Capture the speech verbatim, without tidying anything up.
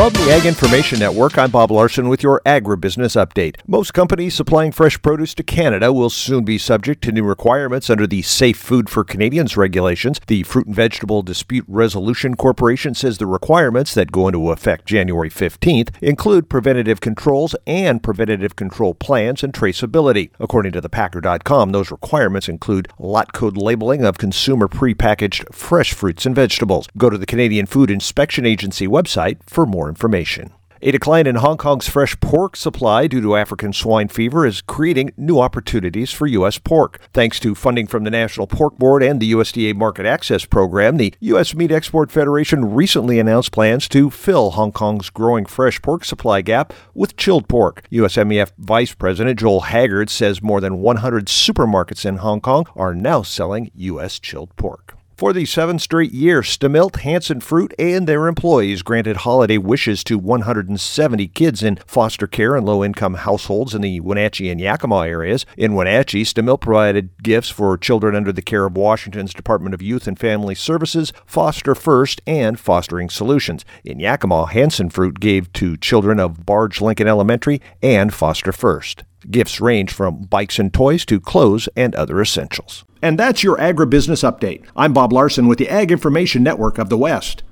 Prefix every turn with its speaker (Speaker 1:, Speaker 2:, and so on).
Speaker 1: From the Ag Information Network, I'm Bob Larson with your agribusiness update. Most companies supplying fresh produce to Canada will soon be subject to new requirements under the Safe Food for Canadians regulations. The Fruit and Vegetable Dispute Resolution Corporation says the requirements that go into effect January fifteenth include preventative controls and preventative control plans and traceability. According to the Packer dot com, those requirements include lot code labeling of consumer prepackaged fresh fruits and vegetables. Go to the Canadian Food Inspection Agency website for more information. A decline in Hong Kong's fresh pork supply due to African swine fever is creating new opportunities for U S pork. Thanks to funding from the National Pork Board and the U S D A Market Access Program, the U S Meat Export Federation recently announced plans to fill Hong Kong's growing fresh pork supply gap with chilled pork. U S M E F Vice President Joel Haggard says more than one hundred supermarkets in Hong Kong are now selling U S chilled pork. For the seventh straight year, Stamilt, Hanson Fruit, and their employees granted holiday wishes to one hundred seventy kids in foster care and low-income households in the Wenatchee and Yakima areas. In Wenatchee, Stamilt provided gifts for children under the care of Washington's Department of Youth and Family Services, Foster First, and Fostering Solutions. In Yakima, Hanson Fruit gave to children of Barge Lincoln Elementary and Foster First. Gifts range from bikes and toys to clothes and other essentials. And that's your agribusiness update. I'm Bob Larson with the Ag Information Network of the West.